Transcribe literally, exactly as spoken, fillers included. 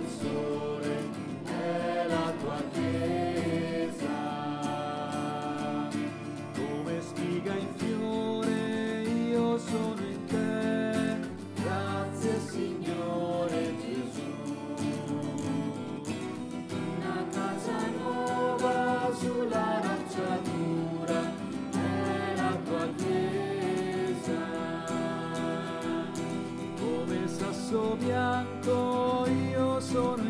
sole è la tua chiesa. Come spiga in fiore io sono in te, grazie Signore Gesù. Una casa nuova sulla rocciatura è la tua chiesa. Come sasso bianco io sono